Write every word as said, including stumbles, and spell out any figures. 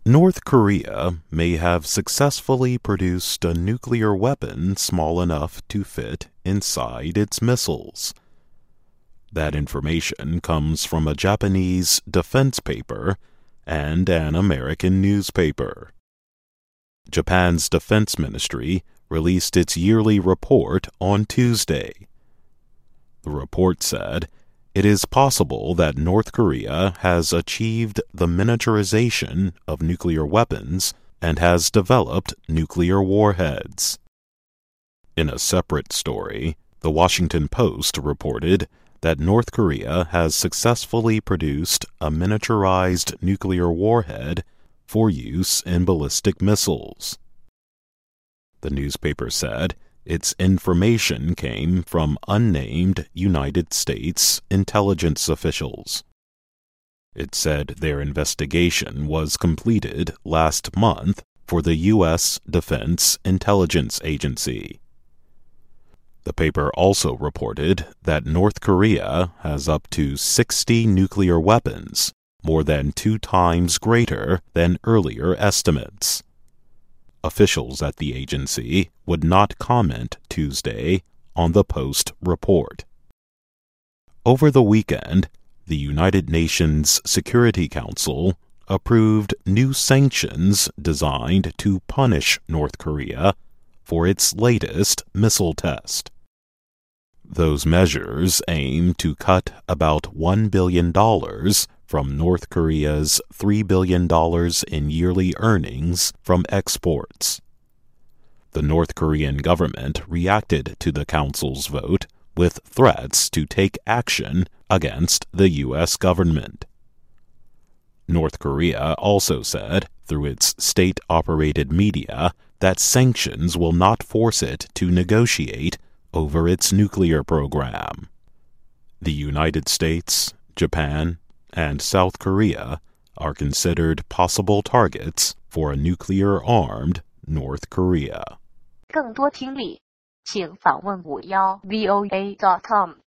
North Korea may have successfully produced a nuclear weapon small enough to fit inside its missiles. That information comes from a Japanese defense paper and an American newspaper. Japan's defense ministry released its yearly report on Tuesday. The report said, "It is possible that North Korea has achieved the miniaturization of nuclear weapons and has developed nuclear warheads." In a separate story, The Washington Post reported that North Korea has successfully produced a miniaturized nuclear warhead for use in ballistic missiles. The newspaper said its information came from unnamed United States intelligence officials. It said their investigation was completed last month for the U S Defense Intelligence Agency. The paper also reported that North Korea has up to sixty nuclear weapons, more than two times greater than earlier estimates. Officials at the agency would not comment Tuesday on the Post report. Over the weekend, the United Nations Security Council approved new sanctions designed to punish North Korea for its latest missile test. Those measures aim to cut about one billion dollars from North Korea's three billion dollars in yearly earnings from exports. The North Korean government reacted to the council's vote with threats to take action against the U S government. North Korea also said, through its state-operated media, that sanctions will not force it to negotiate over its nuclear program. The United States, Japan, and South Korea are considered possible targets for a nuclear-armed North Korea. 更多听力，请访问五幺 V O A dot com。